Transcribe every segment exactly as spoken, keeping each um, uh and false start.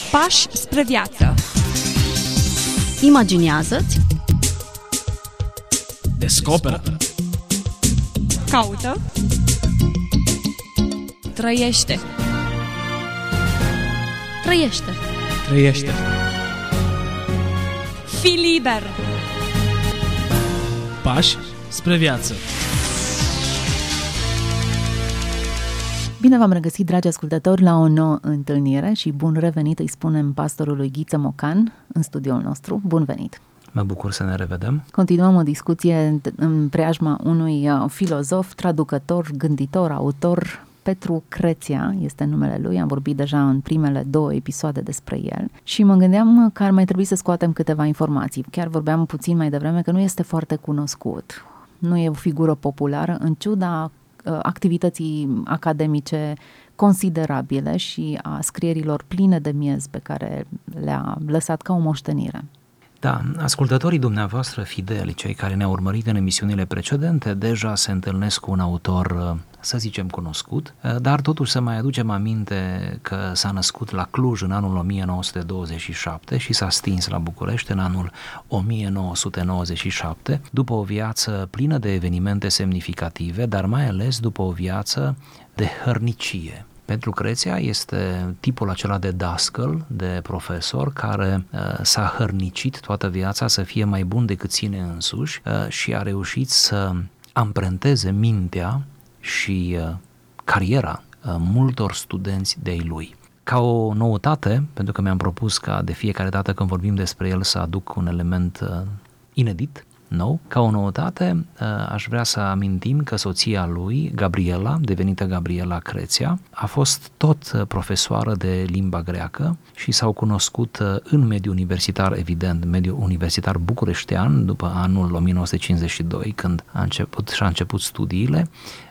Pași spre viață. Imaginează-ți. Descoperă. Caută. Trăiește. Trăiește. Trăiește. Fii liber. Pași spre viață. Bine v-am regăsit, dragi ascultători, la o nouă întâlnire și bun revenit îi spunem pastorului Ghiță Mocan în studioul nostru. Bun venit! Mă bucur să ne revedem. Continuăm o discuție în preajma unui filozof, traducător, gânditor, autor. Petru Creția este numele lui, am vorbit deja în primele două episoade despre el și mă gândeam că ar mai trebui să scoatem câteva informații. Chiar vorbeam puțin mai devreme că nu este foarte cunoscut, nu e o figură populară, în ciuda activității academice considerabile și a scrierilor pline de miez pe care le-a lăsat ca o moștenire. Da, ascultătorii dumneavoastră fideli, cei care ne-au urmărit în emisiunile precedente, deja se întâlnesc cu un autor, să zicem, cunoscut, dar totuși să mai aducem aminte că s-a născut la Cluj în anul o mie nouă sute douăzeci și șapte și s-a stins la București în anul o mie nouă sute nouăzeci și șapte, după o viață plină de evenimente semnificative, dar mai ales după o viață de hărnicie. Petru Creția este tipul acela de dascăl, de profesor, care uh, s-a hărnicit toată viața să fie mai bun decât sine însuși uh, și a reușit să amprenteze mintea și uh, cariera uh, multor studenți de-ai lui. Ca o noutate, pentru că mi-am propus ca de fiecare dată când vorbim despre el să aduc un element uh, inedit, nou, ca o noutate, aș vrea să amintim că soția lui, Gabriela, devenită Gabriela Creția, a fost tot profesoară de limba greacă și s-au cunoscut în mediul universitar, evident, mediul universitar bucureștean, după anul o mie nouă sute cincizeci și doi, când a început și-a început studiile,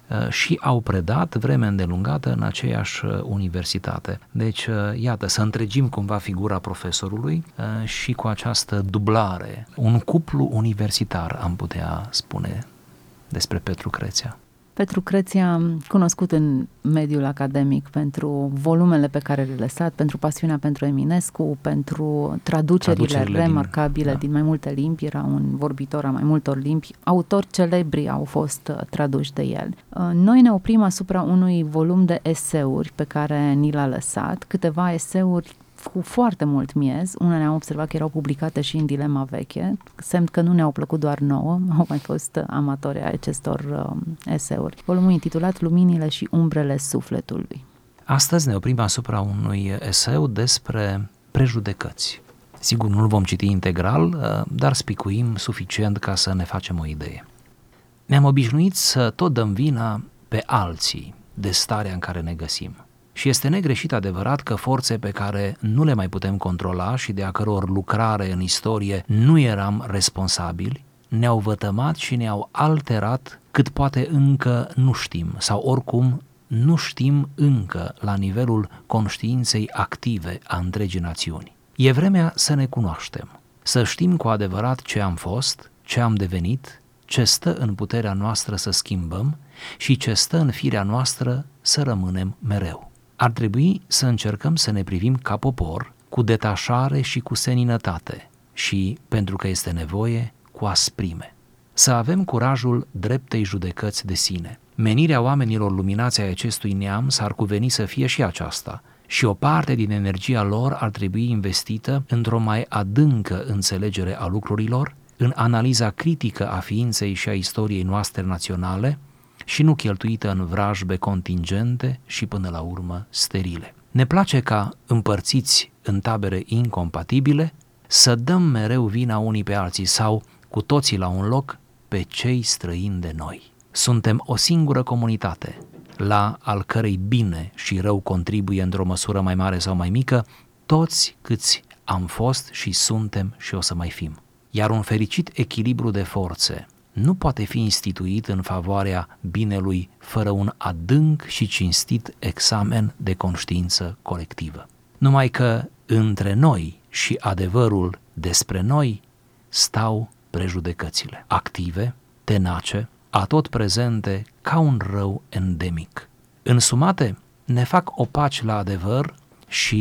și au predat vreme îndelungată în aceeași universitate. Deci, iată, să întregim cumva figura profesorului și cu această dublare. Un cuplu universitar, am putea spune despre Petru Creția. Petru Creția, cunoscut în mediul academic pentru volumele pe care le-a lăsat, pentru pasiunea pentru Eminescu, pentru traducerile, traducerile remarcabile din, da. din mai multe limbi, era un vorbitor a mai multor limbi, autori celebri au fost traduși de el. Noi ne oprim asupra unui volum de eseuri pe care ni l-a lăsat, câteva eseuri cu foarte mult miez. Unele am observat că erau publicate și în Dilema Veche, semn că nu ne-au plăcut doar nouă, au mai fost amatori ai acestor uh, eseuri. Volumul intitulat Luminile și umbrele sufletului. Astăzi ne oprim asupra unui eseu despre prejudecăți. Sigur, nu-l vom citi integral, uh, dar spicuim suficient ca să ne facem o idee. Ne-am obișnuit să tot dăm vina pe alții de starea în care ne găsim. Și este negreșit adevărat că forțe pe care nu le mai putem controla și de a căror lucrare în istorie nu eram responsabili, ne-au vătămat și ne-au alterat cât poate încă nu știm, sau oricum nu știm încă la nivelul conștiinței active a întregii națiuni. E vremea să ne cunoaștem, să știm cu adevărat ce am fost, ce am devenit, ce stă în puterea noastră să schimbăm și ce stă în firea noastră să rămânem mereu. Ar trebui să încercăm să ne privim ca popor, cu detașare și cu seninătate și, pentru că este nevoie, cu asprime. Să avem curajul dreptei judecăți de sine. Menirea oamenilor luminați ai acestui neam s-ar cuveni să fie și aceasta și o parte din energia lor ar trebui investită într-o mai adâncă înțelegere a lucrurilor, în analiza critică a ființei și a istoriei noastre naționale, și nu cheltuită în vrajbe contingente și până la urmă sterile. Ne place ca, împărțiți în tabere incompatibile, să dăm mereu vina unii pe alții sau, cu toții la un loc, pe cei străini de noi. Suntem o singură comunitate, la al cărei bine și rău contribuie într-o măsură mai mare sau mai mică, toți câți am fost și suntem și o să mai fim. Iar un fericit echilibru de forțe nu poate fi instituit în favoarea binelui fără un adânc și cinstit examen de conștiință colectivă. Numai că între noi și adevărul despre noi stau prejudecățile, active, tenace, atot prezente ca un rău endemic. Însumate, ne fac opaci la adevăr și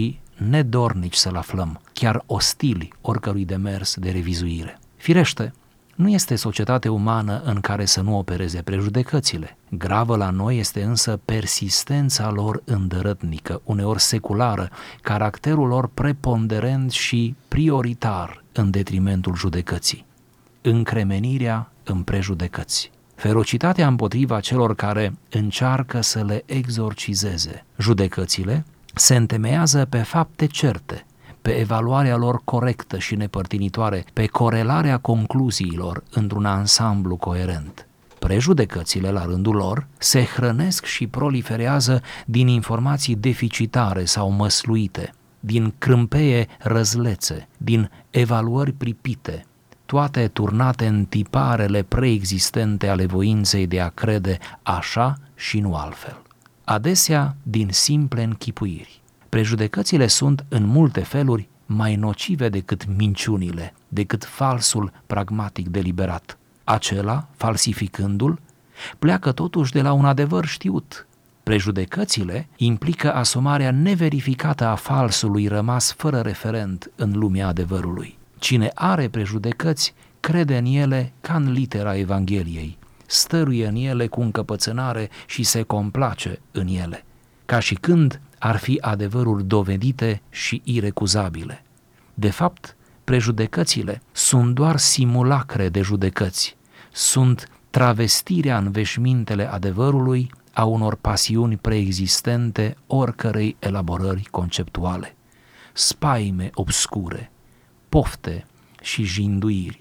nedornici să-l aflăm, chiar ostili oricărui demers de revizuire. Firește, nu este societate umană în care să nu opereze prejudecățile. Gravă la noi este însă persistența lor îndărătnică, uneori seculară, caracterul lor preponderent și prioritar în detrimentul judecății. Încremenirea în prejudecăți. Ferocitatea împotriva celor care încearcă să le exorcizeze. Judecățile se întemeiază pe fapte certe, pe evaluarea lor corectă și nepărtinitoare, pe corelarea concluziilor într-un ansamblu coerent. Prejudecățile, la rândul lor, se hrănesc și proliferează din informații deficitare sau măsluite, din crâmpeie răzlețe, din evaluări pripite, toate turnate în tiparele preexistente ale voinței de a crede așa și nu altfel. Adesea din simple închipuiri. Prejudecățile sunt în multe feluri mai nocive decât minciunile, decât falsul pragmatic deliberat. Acela, falsificându-l, pleacă totuși de la un adevăr știut. Prejudecățile implică asumarea neverificată a falsului rămas fără referent în lumea adevărului. Cine are prejudecăți crede în ele ca în litera Evangheliei, stăruie în ele cu încăpățânare și se complace în ele, ca și când ar fi adevăruri dovedite și irecuzabile. De fapt, prejudecățile sunt doar simulacre de judecăți, sunt travestirea în veșmintele adevărului a unor pasiuni preexistente oricărei elaborări conceptuale, spaime obscure, pofte și jinduiri,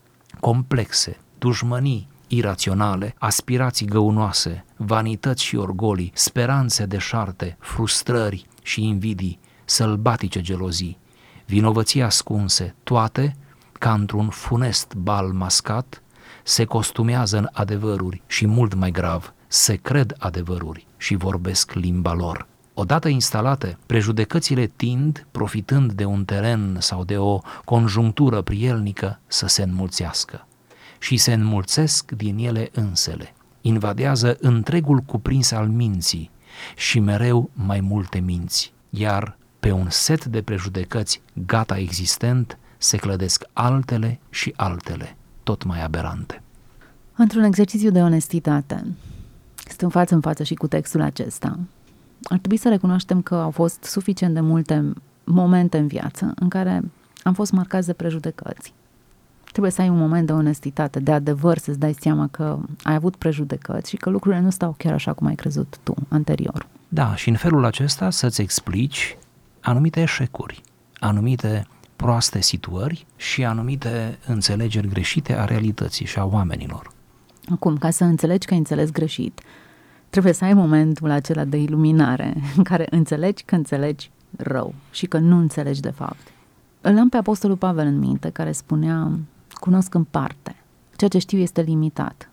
complexe, dușmănii iraționale, aspirații găunoase, vanități și orgolii, speranțe deșarte, frustrări și invidii, sălbatice gelozii, vinovății ascunse, toate, ca într-un funest bal mascat, se costumează în adevăruri și, mult mai grav, se cred adevăruri și vorbesc limba lor. Odată instalate, prejudecățile tind, profitând de un teren sau de o conjunctură prielnică, să se înmulțească și se înmulțesc din ele însele, invadează întregul cuprins al minții și mereu mai multe minți, iar pe un set de prejudecăți gata existent se clădesc altele și altele, tot mai aberante. Într-un exercițiu de onestitate, stând față în față și cu textul acesta, ar trebui să recunoaștem că au fost suficient de multe momente în viață în care am fost marcați de prejudecăți. Trebuie să ai un moment de onestitate, de adevăr, să-ți dai seama că ai avut prejudecăți și că lucrurile nu stau chiar așa cum ai crezut tu anterior. Da, și în felul acesta să-ți explici anumite eșecuri, anumite proaste situări și anumite înțelegeri greșite a realității și a oamenilor. Acum, ca să înțelegi că ai înțeles greșit, trebuie să ai momentul acela de iluminare în care înțelegi că înțelegi rău și că nu înțelegi de fapt. Îl am pe Apostolul Pavel în minte, care spunea: cunosc în parte, ceea ce știu este limitat.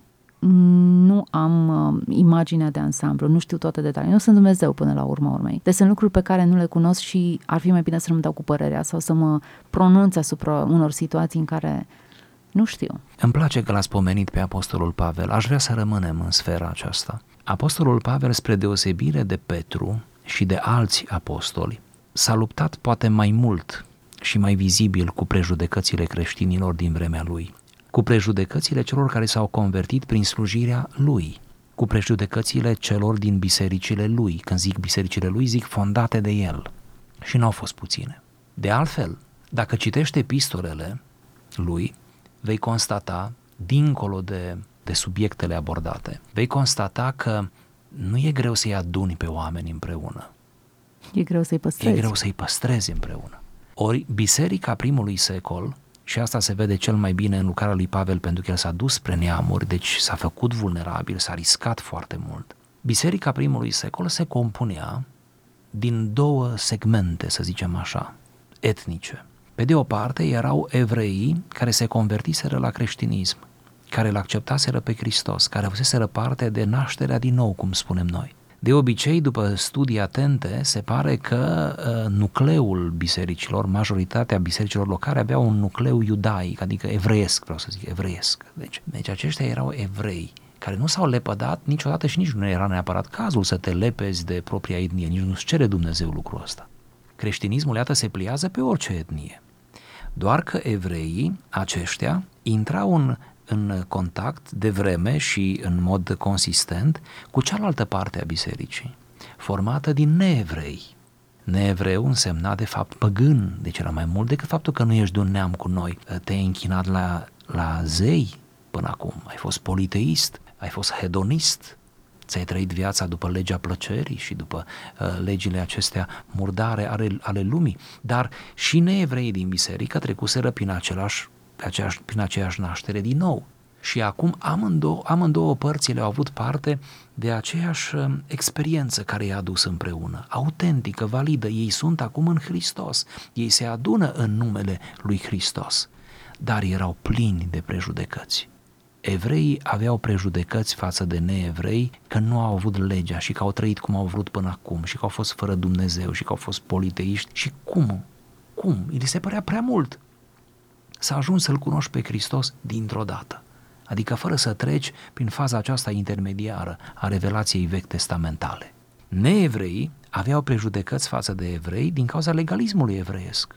Nu am uh, imaginea de ansamblu, nu știu toate detaliile, nu sunt Dumnezeu până la urma urmei. Deci sunt lucruri pe care nu le cunosc și ar fi mai bine să nu-mi dau cu părerea sau să mă pronunț asupra unor situații în care nu știu. Îmi place că l-ați pomenit pe Apostolul Pavel, aș vrea să rămânem în sfera aceasta. Apostolul Pavel, spre deosebire de Petru și de alți apostoli, s-a luptat poate mai mult și mai vizibil cu prejudecățile creștinilor din vremea lui, cu prejudecățile celor care s-au convertit prin slujirea lui, cu prejudecățile celor din bisericile lui. Când zic bisericile lui, zic fondate de el. Și n-au fost puține. De altfel, dacă citești epistolele lui, vei constata, dincolo de, de subiectele abordate, vei constata că nu e greu să-i aduni pe oameni împreună. E greu să-i păstrezi. E greu să-i păstrezi împreună. Ori biserica primului secol, și asta se vede cel mai bine în lucrarea lui Pavel, pentru că el s-a dus spre neamuri, deci s-a făcut vulnerabil, s-a riscat foarte mult. Biserica primului secol se compunea din două segmente, să zicem așa, etnice. Pe de o parte erau evreii care se convertiseră la creștinism, care îl acceptaseră pe Hristos, care avuseseră parte de nașterea din nou, cum spunem noi. De obicei, după studii atente, se pare că uh, nucleul bisericilor, majoritatea bisericilor locale aveau un nucleu iudaic, adică evreiesc, vreau să zic, evreiesc. Deci, deci aceștia erau evrei care nu s-au lepădat niciodată și nici nu era neapărat cazul să te lepezi de propria etnie, nici nu-ți cere Dumnezeu lucrul ăsta. Creștinismul, iată, se pliază pe orice etnie. Doar că evreii aceștia intrau în, în contact de vreme și în mod consistent cu cealaltă parte a bisericii, formată din neevrei. Neevreu însemna de fapt păgân, deci era mai mult decât faptul că nu ești de un neam cu noi. Te-ai închinat la, la zei până acum, ai fost politeist, ai fost hedonist, ți-ai trăit viața după legea plăcerii și după uh, legile acestea murdare ale, ale lumii, dar și neevreii din biserică trecuseră prin, același, aceeași, prin aceeași naștere din nou. Și acum amândouă, amândouă părțile au avut parte de aceeași experiență care i-a adus împreună, autentică, validă. Ei sunt acum în Hristos, ei se adună în numele lui Hristos, dar erau plini de prejudecăți. Evreii aveau prejudecăți față de neevrei că nu au avut legea și că au trăit cum au vrut până acum și că au fost fără Dumnezeu și că au fost politeiști. Și cum? Cum? Îi se părea prea mult. S-a ajuns să-L cunoști pe Hristos dintr-o dată, adică fără să treci prin faza aceasta intermediară a revelației vechi testamentale. Neevreii aveau prejudecăți față de evrei din cauza legalismului evreiesc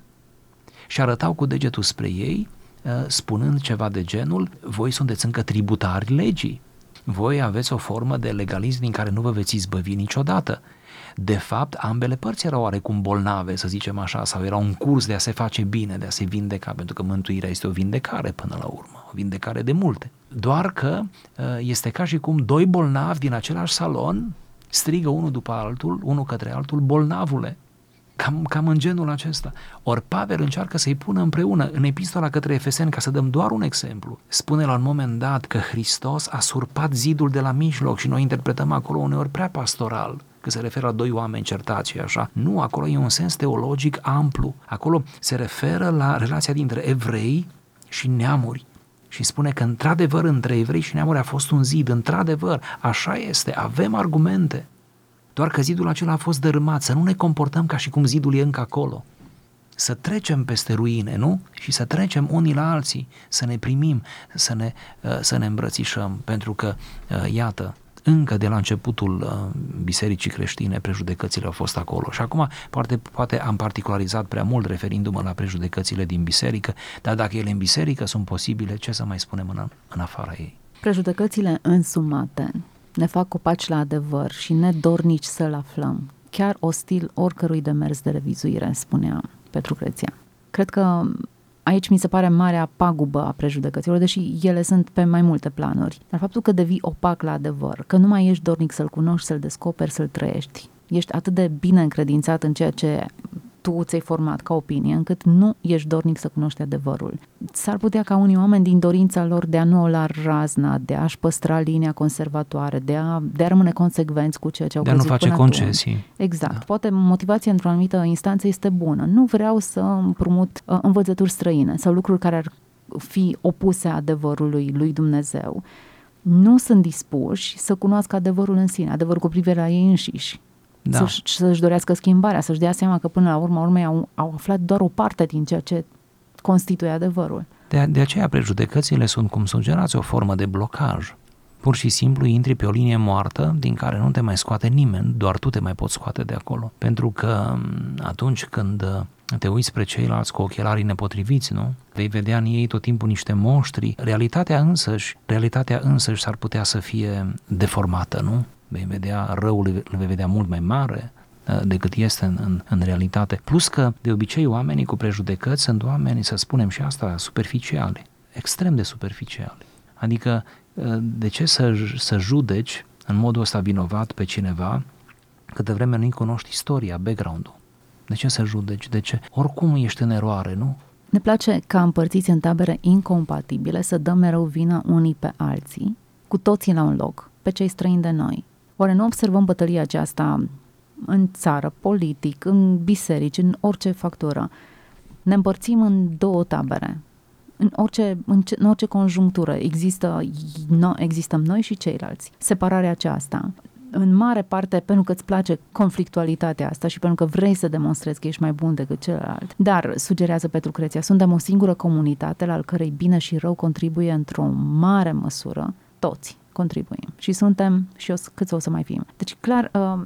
și arătau cu degetul spre ei, spunând ceva de genul: voi sunteți încă tributari legii, voi aveți o formă de legalism din care nu vă veți izbăvi niciodată. De fapt, ambele părți erau oarecum bolnave, să zicem așa, sau era un curs de a se face bine, de a se vindeca, pentru că mântuirea este o vindecare până la urmă, o vindecare de multe. Doar că este ca și cum doi bolnavi din același salon strigă unul după altul, unul către altul: bolnavule! Cam, cam în genul acesta. Ori Pavel încearcă să-i pună împreună. În epistola către Efeseni, ca să dăm doar un exemplu, spune la un moment dat că Hristos a surpat zidul de la mijloc și noi interpretăm acolo uneori prea pastoral, că se referă la doi oameni certați și așa. Nu, acolo e un sens teologic amplu. Acolo se referă la relația dintre evrei și neamuri. Și spune că într-adevăr între evrei și neamuri a fost un zid. Într-adevăr, așa este, avem argumente. Doar că zidul acela a fost dărâmat, să nu ne comportăm ca și cum zidul e încă acolo. Să trecem peste ruine, nu? Și să trecem unii la alții, să ne primim, să ne, să ne îmbrățișăm, pentru că, iată, încă de la începutul bisericii creștine prejudecățile au fost acolo. Și acum poate, poate am particularizat prea mult referindu-mă la prejudecățile din biserică, dar dacă ele în biserică sunt posibile, ce să mai spunem în, în afara ei? Prejudecățile însumate ne fac copaci la adevăr și nedornici să-l aflăm, chiar ostil oricărui demers de revizuire, spunea Petru Creția. Cred că aici mi se pare marea pagubă a prejudecăților, deși ele sunt pe mai multe planuri. Dar faptul că devii opac la adevăr, că nu mai ești dornic să-l cunoști, să-l descoperi, să-l trăiești, ești atât de bine încredințat în ceea ce tu ți-ai format ca opinie, încât nu ești dornic să cunoști adevărul. S-ar putea ca unii oameni, din dorința lor de a nu lua razna, de a-și păstra linia conservatoare, de a, de a rămâne consecvenți cu ceea ce au crezut până De a nu face concesii. Atunci. Exact. Da. Poate motivația într-o anumită instanță este bună. Nu vreau să împrumut uh, învățături străine sau lucruri care ar fi opuse adevărului lui Dumnezeu. Nu sunt dispuși să cunoască adevărul în sine, adevărul cu privire la ei înșiși. Da. Să-și, să-și dorească schimbarea, să-și dea seama că până la urmă urmei au, au aflat doar o parte din ceea ce constituie adevărul. De, de aceea prejudecățile sunt, cum sugerați, o formă de blocaj. Pur și simplu intri pe o linie moartă din care nu te mai scoate nimeni, doar tu te mai poți scoate de acolo. Pentru că atunci când te uiți spre ceilalți cu ochelarii nepotriviți, nu? Vei vedea în ei tot timpul niște monștri. Realitatea însăși, realitatea însăși s-ar putea să fie deformată, nu? Vei vedea răul, îl vei vedea mult mai mare decât este în, în, în realitate. Plus că, de obicei, oamenii cu prejudecăți sunt oameni, să spunem și asta, superficiali, extrem de superficiali. Adică, de ce să, să judeci în modul ăsta vinovat pe cineva câtă vreme nu-i cunoști istoria, background-ul? De ce să judeci? De ce? Oricum ești în eroare, nu? Ne place ca împărțiți în tabere incompatibile să dăm mereu vina unii pe alții, cu toții la un loc, pe cei străini de noi. Oare nu observăm bătălia aceasta în țară, politic, în biserici, în orice factură? Ne împărțim în două tabere. În orice, în, ce, în orice conjunctură există, no, existăm noi și ceilalți. Separarea aceasta, în mare parte pentru că îți place conflictualitatea asta și pentru că vrei să demonstrezi că ești mai bun decât celălalt. Dar, sugerează Petru Creția, suntem o singură comunitate la al cărei bine și rău contribuie într-o mare măsură toți. Contribuim. Și suntem, și o, câți o să mai fim. Deci, clar, uh,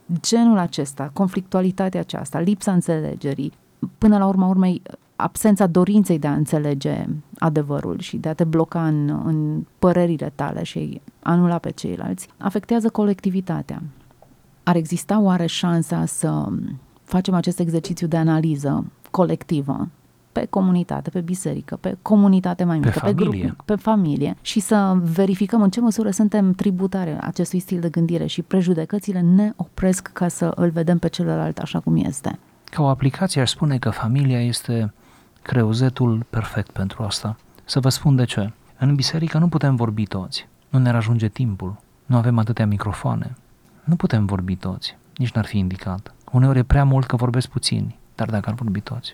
genul acesta, conflictualitatea aceasta, lipsa înțelegerii, până la urma urmei absența dorinței de a înțelege adevărul și de a te bloca în, în părerile tale și anula pe ceilalți, afectează colectivitatea. Ar exista oare șansa să facem acest exercițiu de analiză colectivă pe comunitate, pe biserică, pe comunitate mai mică, pe, pe grup, pe familie și să verificăm în ce măsură suntem tributare acestui stil de gândire și prejudecățile ne opresc ca să îl vedem pe celălalt așa cum este. Ca o aplicație aș spune că familia este creuzetul perfect pentru asta. Să vă spun de ce. În biserică nu putem vorbi toți. Nu ne ajunge timpul. Nu avem atâtea microfoane. Nu putem vorbi toți. Nici n-ar fi indicat. Uneori e prea mult că vorbesc puțini, dar dacă ar vorbi toți.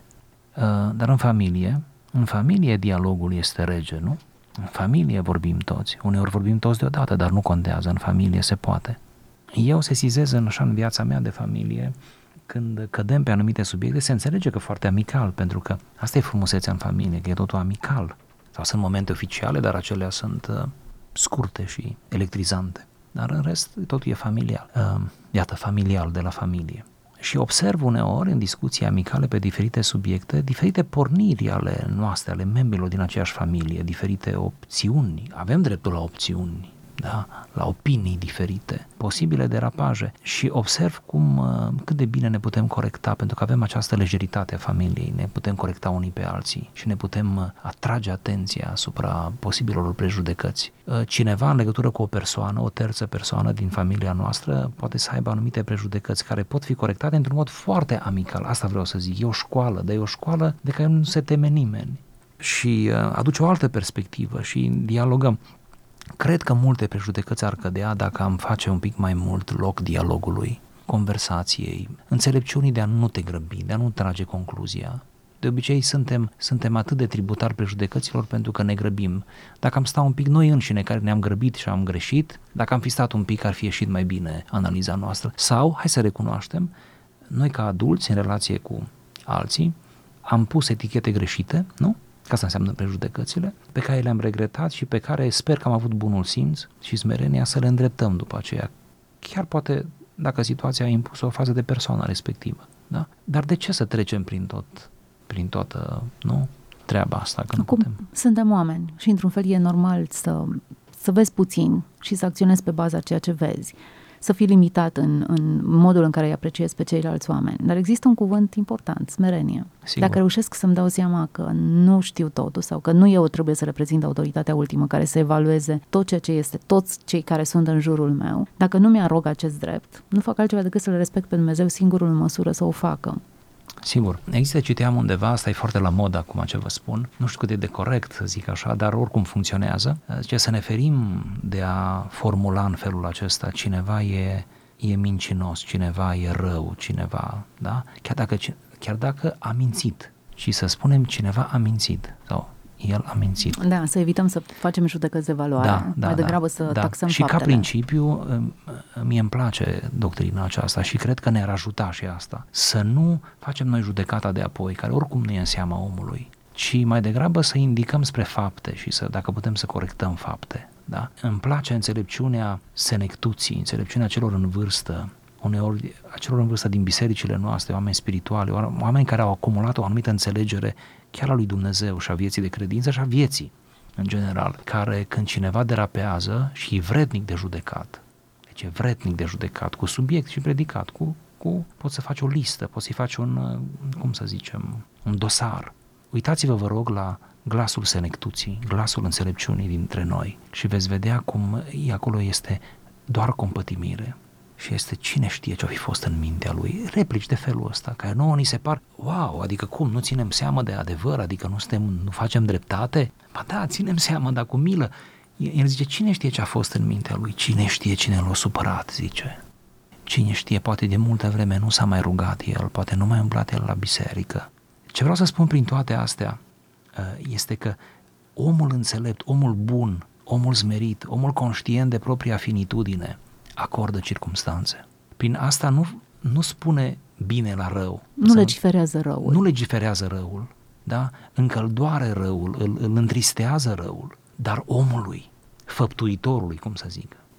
Dar în familie, în familie dialogul este rege, nu? În familie vorbim toți. Uneori vorbim toți deodată, dar nu contează. În familie se poate. Eu sesizez în așa în viața mea de familie, când cădem pe anumite subiecte, se înțelege că foarte amical, pentru că asta e frumusețea în familie, că e totul amical. Sau sunt momente oficiale, dar acelea sunt uh, scurte și electrizante. Dar în rest, totul e familial. Uh, iată, familial de la familie. Și observ uneori, în discuții amicale pe diferite subiecte, diferite porniri ale noastre, ale membrilor din aceeași familie, diferite opțiuni. Avem dreptul la opțiuni, da? La opinii diferite, posibile derapaje și observ cum, cât de bine ne putem corecta, pentru că avem această lejeritate a familiei, ne putem corecta unii pe alții și ne putem atrage atenția asupra posibilor prejudecăți. Cineva în legătură cu o persoană, o terță persoană din familia noastră, poate să aibă anumite prejudecăți care pot fi corectate într-un mod foarte amical. Asta vreau să zic, e o școală, dar e o școală de care nu se teme nimeni și aduce o altă perspectivă și dialogăm. Cred că multe prejudecăți ar cădea dacă am face un pic mai mult loc dialogului, conversației, înțelepciunii de a nu te grăbi, de a nu trage concluzia. De obicei suntem, suntem atât de tributari prejudecăților pentru că ne grăbim. Dacă am sta un pic noi înșine care ne-am grăbit și am greșit, dacă am fi stat un pic ar fi ieșit mai bine analiza noastră. Sau, hai să recunoaștem, noi ca adulți în relație cu alții am pus etichete greșite, nu? Că asta înseamnă prejudecățile, pe care le-am regretat și pe care sper că am avut bunul simț și smerenia să le îndreptăm după aceea. Chiar poate dacă situația a impus o fază de persoană respectivă. Da? Dar de ce să trecem prin tot, prin toată, nu, treaba asta? Că Acum, nu putem. Suntem oameni și într-un fel e normal să, să vezi puțin și să acționezi pe baza ceea ce vezi. Să fii limitat în, în modul în care îi apreciezi pe ceilalți oameni. Dar există un cuvânt important, smerenie. Sigur. Dacă reușesc să-mi dau seama că nu știu totul sau că nu eu trebuie să reprezint autoritatea ultimă care să evalueze tot ceea ce este, toți cei care sunt în jurul meu, dacă nu mi-arog acest drept, nu fac altceva decât să le respect pe Dumnezeu singurul în măsură să o facă. Sigur, există, citeam undeva, asta e foarte la modă acum ce vă spun, nu știu cât e de corect să zic așa, dar oricum funcționează, zice să ne ferim de a formula în felul acesta, cineva e, e mincinos, cineva e rău, cineva, da? Chiar dacă, chiar dacă a mințit și să spunem cineva a mințit sau el a mințit. Da, să evităm să facem judecăți de valoare, da, da, mai degrabă da, să da. taxăm și faptele. Și ca principiu, mie îmi place doctrina aceasta și cred că ne-ar ajuta și asta. Să nu facem noi judecata de apoi, care oricum nu e în seama omului, ci mai degrabă să indicăm spre fapte și să, dacă putem să corectăm fapte. Da? Îmi place înțelepciunea senectuții, înțelepciunea celor în vârstă, uneori a celor în vârstă din bisericile noastre, oameni spirituali, oameni care au acumulat o anumită înțelegere chiar a lui Dumnezeu și a vieții de credință și a vieții în general, care când cineva derapează și e vrednic de judecat, deci e vrednic de judecat cu subiect și predicat, cu, cu poți să faci o listă, poți să-i faci un, cum să zicem, un dosar. Uitați-vă, vă rog, la glasul senectuții, glasul înțelepciunii dintre noi și veți vedea cum acolo este doar compătimire. Și este cine știe ce-o fi fost în mintea lui, replici de felul ăsta, care nouă ni se par, wow, adică cum, nu ținem seama de adevăr, adică nu, suntem, nu facem dreptate? Ba da, ținem seama, dar cu milă. El zice, cine știe ce a fost în mintea lui, cine știe cine l-a supărat, zice. Cine știe, poate de multă vreme nu s-a mai rugat el, poate nu mai umblat el la biserică. Ce vreau să spun prin toate astea este că omul înțelept, omul bun, omul smerit, omul conștient de propria finitudine, acordă circumstanțe. Prin asta nu, nu spune bine la rău. Nu legiferează răul. Nu legiferează răul, da? Încăldoare răul, îl, îl întristează răul, dar omului, făptuitorului, cum să zic,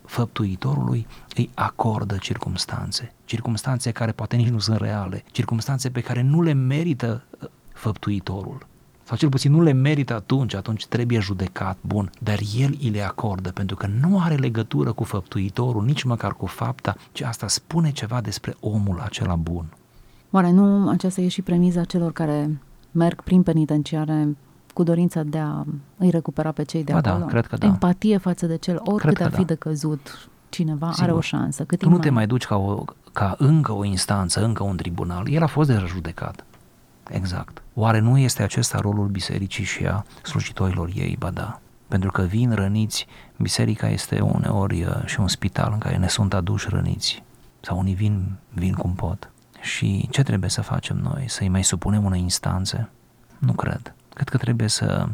făptuitorului îi acordă circumstanțe, circumstanțe care poate nici nu sunt reale, circumstanțe pe care nu le merită făptuitorul, sau cel puțin nu le merită atunci, atunci trebuie judecat, bun, dar el îi le acordă pentru că nu are legătură cu făptuitorul, nici măcar cu fapta, ci asta spune ceva despre omul acela bun. Oare nu aceasta e și premiza celor care merg prin penitenciare cu dorința de a îi recupera pe cei de ba acolo? Da, cred că da. Empatie față de cel, oricât ar fi da. de căzut cineva, Sigur. are o șansă. Cât tu nu mai... te mai duci ca, o, ca încă o instanță, încă un tribunal. El a fost deja judecat. Exact. Oare nu este acesta rolul bisericii și a slujitorilor ei? Ba da. Pentru că vin răniți, biserica este uneori și un spital în care ne sunt aduși răniți. Sau unii vin, vin cum pot. Și ce trebuie să facem noi? Să-i mai supunem unei instanțe? Nu cred. Cred că trebuie să,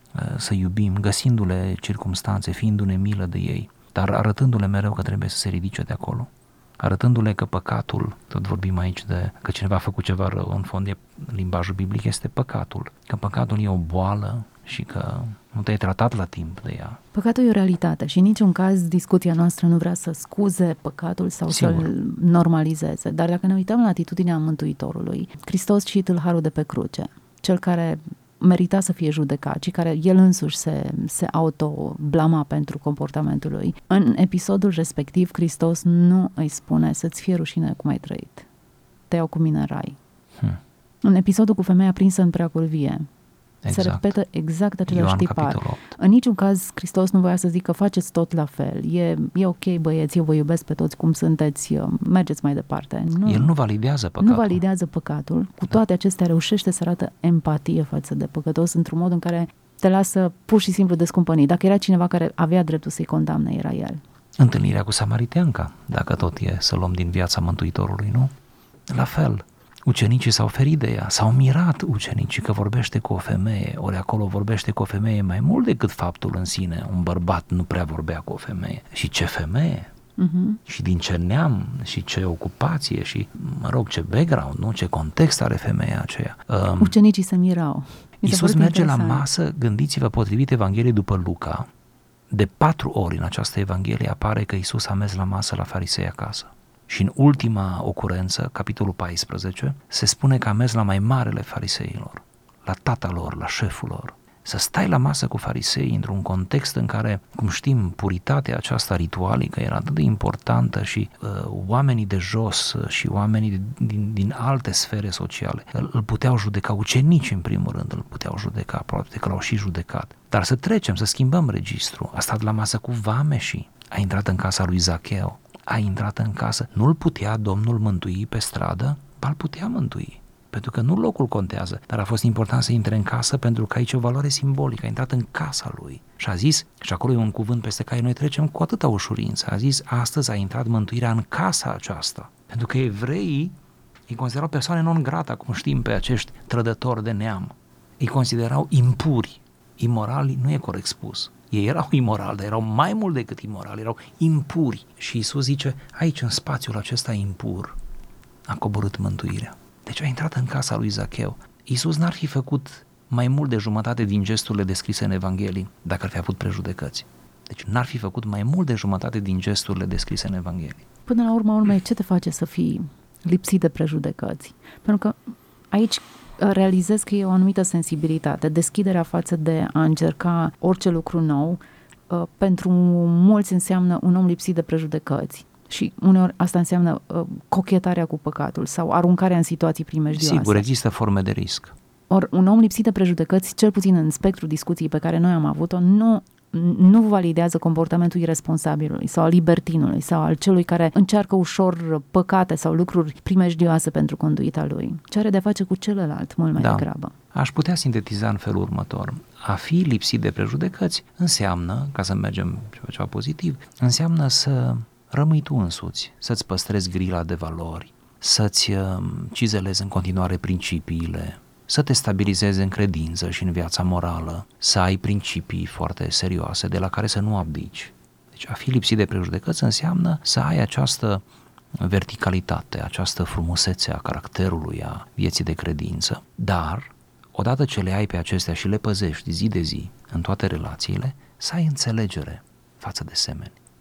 să iubim, găsindu-le circumstanțe, fiindu-ne milă de ei, dar arătându-le mereu că trebuie să se ridice de acolo. Arătându-le că păcatul, tot vorbim aici de că cineva a făcut ceva rău, în fond e, limbajul biblic este păcatul, că păcatul e o boală și că nu te-ai tratat la timp de ea. Păcatul e o realitate și în niciun caz discuția noastră nu vrea să scuze păcatul sau Sigur. să-l normalizeze, dar dacă ne uităm la atitudinea Mântuitorului, Hristos și tâlharul de pe cruce, cel care merita să fie judecat și care el însuși se, se auto-blama pentru comportamentul lui. În episodul respectiv, Hristos nu îi spune să-ți fie rușine cum ai trăit. Te iau cu mine în rai. Hmm. În episodul cu femeia prinsă în preacul vie, exact. se repetă exact același tipar. În niciun caz Hristos nu voia să zică faceți tot la fel, e, e ok băieți, eu vă iubesc pe toți cum sunteți, mergeți mai departe. Nu. El nu validează păcatul. Nu validează păcatul, cu toate acestea reușește să arată empatie față de păcătos într-un mod în care te lasă pur și simplu descumpănit. Dacă era cineva care avea dreptul să-i condamne, era el. Întâlnirea cu samariteanca, dacă tot e să luăm din viața Mântuitorului, nu? La fel. Ucenicii s-au ferit de ea, s-au mirat ucenicii că vorbește cu o femeie, ori acolo vorbește cu o femeie mai mult decât faptul în sine. Un bărbat nu prea vorbea cu o femeie. Și ce femeie? Uh-huh. Și din ce neam, și ce ocupație, și, mă rog, ce background, nu? Ce context are femeia aceea. Um, ucenicii se mirau. Iisus merge la masă, gândiți-vă, potrivit Evangheliei după Luca, de patru ori în această Evanghelie apare că Iisus a mers la masă la farisei acasă. Și în ultima ocurență, capitolul paisprezece, se spune că a mers la mai marele fariseilor, la tata lor, la șeful lor. Să stai la masă cu farisei într-un context în care, cum știm, puritatea aceasta ritualică era atât de importantă și uh, oamenii de jos și oamenii din, din alte sfere sociale îl, îl puteau judeca, ucenicii în primul rând îl puteau judeca, poate că l-au și judecat. Dar să trecem, să schimbăm registru. A stat la masă cu vameșii, a intrat în casa lui Zacheu, a intrat în casă. Nu-l putea Domnul mântui pe stradă? Ba, îl putea mântui. Pentru că nu locul contează, dar a fost important să intre în casă pentru că aici e o valoare simbolică. A intrat în casa lui și a zis, și acolo e un cuvânt peste care noi trecem cu atâta ușurință, a zis, astăzi a intrat mântuirea în casa aceasta. Pentru că evreii îi considerau persoane non grata, cum știm pe acești trădători de neam. Îi considerau impuri, imorali, nu e corect spus. Ei erau imorali, dar erau mai mult decât imorali, erau impuri. Și Iisus zice, aici în spațiul acesta impur a coborât mântuirea. Deci a intrat în casa lui Zacheu. Iisus n-ar fi făcut mai mult de jumătate din gesturile descrise în Evanghelii dacă ar fi avut prejudecăți. Deci n-ar fi făcut mai mult de jumătate din gesturile descrise în Evanghelii. Până la urma urmei, ce te face să fii lipsit de prejudecăți? Pentru că aici realizez că e o anumită sensibilitate, deschiderea față de a încerca orice lucru nou, pentru mulți înseamnă un om lipsit de prejudecăți. Și uneori asta înseamnă uh, cochetarea cu păcatul sau aruncarea în situații primejdioase. Sigur, există forme de risc. Ori un om lipsit de prejudecăți, cel puțin în spectrul discuției pe care noi am avut-o, nu, nu validează comportamentul irresponsabilului sau al libertinului sau al celui care încearcă ușor păcate sau lucruri primejdioase pentru conduita lui. Ce are de-a face cu celălalt, mult mai da. degrabă. Aș putea sintetiza în felul următor. A fi lipsit de prejudecăți înseamnă, ca să mergem ceva, ceva pozitiv, înseamnă să rămâi tu însuți, să-ți păstrezi grila de valori, să-ți cizelezi în continuare principiile, să te stabilizezi în credință și în viața morală, să ai principii foarte serioase de la care să nu abdici. Deci a fi lipsit de prejudecăți înseamnă să ai această verticalitate, această frumusețe a caracterului, a vieții de credință, dar odată ce le ai pe acestea și le păzești zi de zi în toate relațiile, să ai înțelegere față de semeni.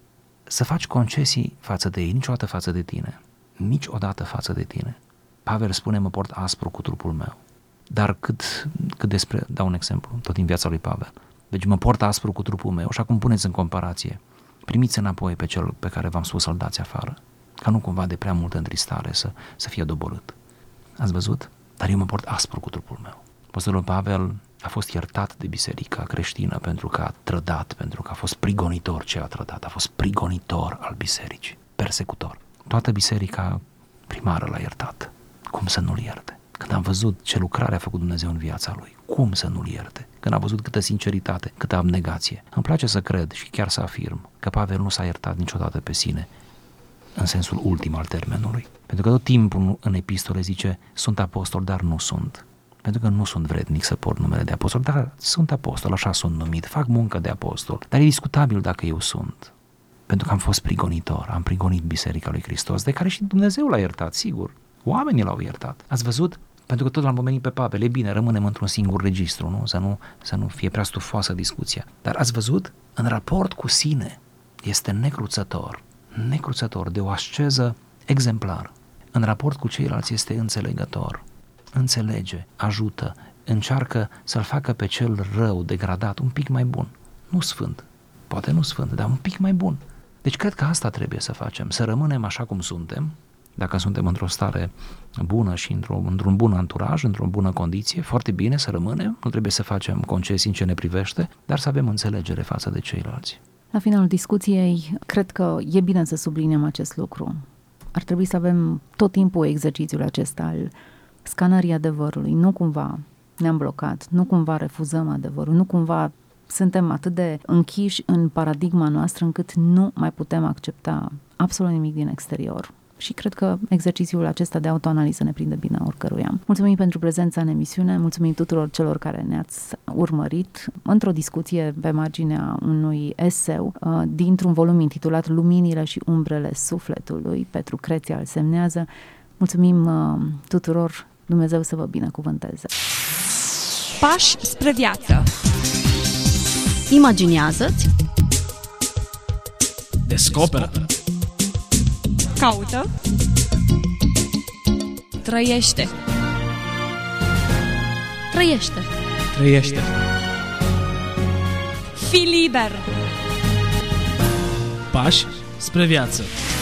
să faci concesii față de ei, niciodată față de tine. Niciodată față de tine. Pavel spune, mă port aspru cu trupul meu. Dar cât, cât despre, dau un exemplu, tot din viața lui Pavel. Deci mă port aspru cu trupul meu și acum puneți în comparație. Primiți înapoi pe cel pe care v-am spus să-l dați afară. Ca nu cumva de prea multă întristare să, să fie doborât. Ați văzut? Dar eu mă port aspru cu trupul meu. Apostolul Pavel a fost iertat de biserica creștină pentru că a trădat, pentru că a fost prigonitor ce a trădat, a fost prigonitor al bisericii, persecutor. Toată biserica primară l-a iertat. Cum să nu-l ierte? Când am văzut ce lucrare a făcut Dumnezeu în viața lui, cum să nu-l ierte? Când am văzut câtă sinceritate, câtă abnegație. Îmi place să cred și chiar să afirm că Pavel nu s-a iertat niciodată pe sine în sensul ultim al termenului. Pentru că tot timpul în epistole zice, sunt apostol, dar nu sunt. Pentru că nu sunt vrednic să port numele de apostol, dar sunt apostol, așa sunt numit, fac muncă de apostol, dar e discutabil dacă eu sunt. Pentru că am fost prigonitor, am prigonit Biserica lui Hristos, de care și Dumnezeu l-a iertat, sigur. Oamenii l-au iertat. Ați văzut? Pentru că tot l-am pomenit pe Pavel, e bine, rămânem într-un singur registru, nu? Să nu, să nu fie prea stufoasă discuția. Dar ați văzut? În raport cu sine este necruțător, necruțător, de o asceză exemplară. În raport cu ceilalți este înțelegător, înțelege, ajută, încearcă să-l facă pe cel rău, degradat, un pic mai bun. Nu sfânt, poate nu sfânt, dar un pic mai bun. Deci cred că asta trebuie să facem, să rămânem așa cum suntem, dacă suntem într-o stare bună și într-o, într-un bun anturaj, într-o bună condiție, foarte bine să rămânem, nu trebuie să facem concesii în ce ne privește, dar să avem înțelegere față de ceilalți. La finalul discuției, cred că e bine să subliniem acest lucru. Ar trebui să avem tot timpul exercițiul acesta al scanării adevărului. Nu cumva ne-am blocat, nu cumva refuzăm adevărul, nu cumva suntem atât de închiși în paradigma noastră încât nu mai putem accepta absolut nimic din exterior. Și cred că exercițiul acesta de autoanaliză ne prinde bine oricăruia. Mulțumim pentru prezența în emisiune, mulțumim tuturor celor care ne-ați urmărit într-o discuție pe marginea unui eseu dintr-un volum intitulat Luminile și umbrele sufletului. Petru Creția îl semnează. Mulțumim tuturor, Dumnezeu să vă binecuvânteze. Pași spre viață. Imaginează-ți, Descoperă. Caută. Trăiește. trăiește. Trăiește. Fii liber. Pași spre viață.